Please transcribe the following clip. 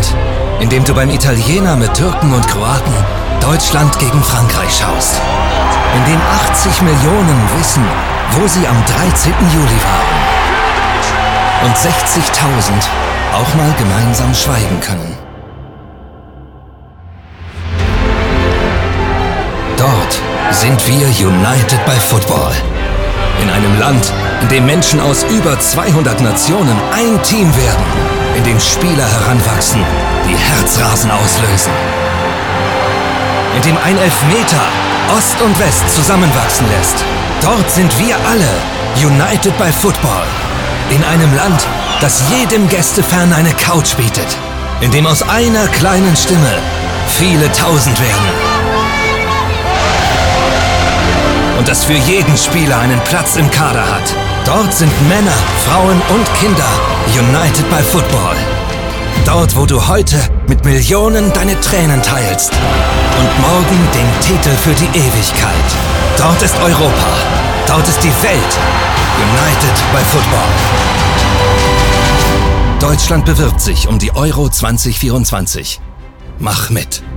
Land, in dem du beim Italiener mit Türken und Kroaten Deutschland gegen Frankreich schaust. In dem 80 Millionen wissen, wo sie am 13. Juli waren. Und 60.000 auch mal gemeinsam schweigen können. Dort sind wir United by Football. In einem Land, in dem Menschen aus über 200 Nationen ein Team werden. In dem Spieler heranwachsen, die Herzrasen auslösen. In dem ein Elfmeter Ost und West zusammenwachsen lässt. Dort sind wir alle United by Football. In einem Land, das jedem Gästefan eine Couch bietet. In dem aus einer kleinen Stimme viele Tausend werden. Und das für jeden Spieler einen Platz im Kader hat. Dort sind Männer, Frauen und Kinder United by Football. Dort, wo du heute mit Millionen deine Tränen teilst und morgen den Titel für die Ewigkeit. Dort ist Europa. Dort ist die Welt. United by Football. Deutschland bewirbt sich um die Euro 2024. Mach mit.